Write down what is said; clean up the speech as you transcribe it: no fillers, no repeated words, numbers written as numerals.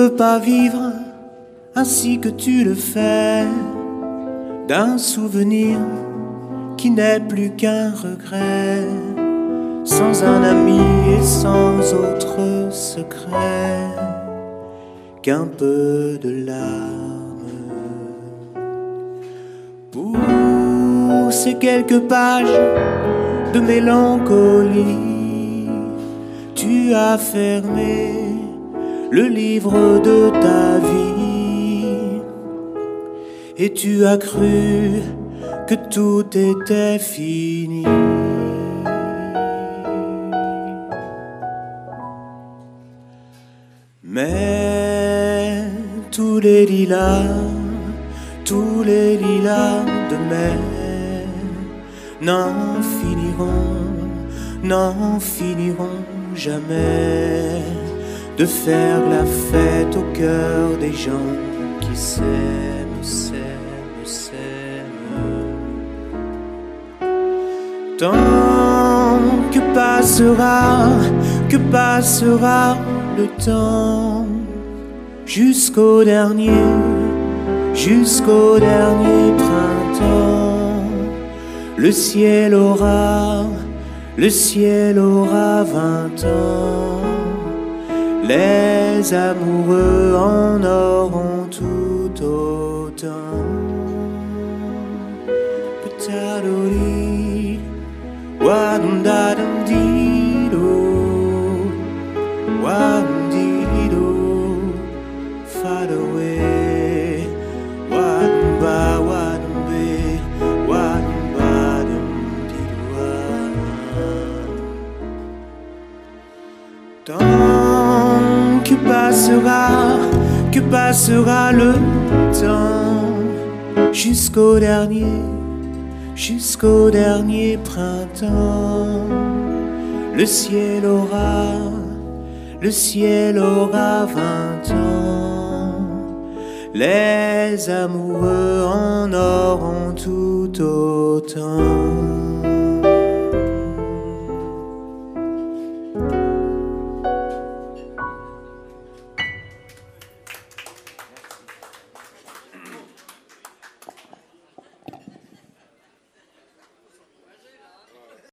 veux pas vivre ainsi que tu le fais, d'un souvenir qui n'est plus qu'un regret, sans un ami et sans autre secret qu'un peu de larmes. Pour ces quelques pages de mélancolie, tu as fermé le livre de ta vie et tu as cru que tout était fini. Mais tous les lilas de mai n'en finiront jamais de faire la fête au cœur des gens qui s'aiment, s'aiment, s'aiment. Tant que passera le temps jusqu'au dernier printemps, le ciel aura 20 ans. Les amoureux en auront tout autant. Petadori, wadum-dadum-dido, wadum-dido, fade away, wadum-ba, wadum-be, wadum-ba-dum-dido. Tant que passera le temps jusqu'au dernier printemps, le ciel aura 20 ans. Les amoureux en auront tout autant.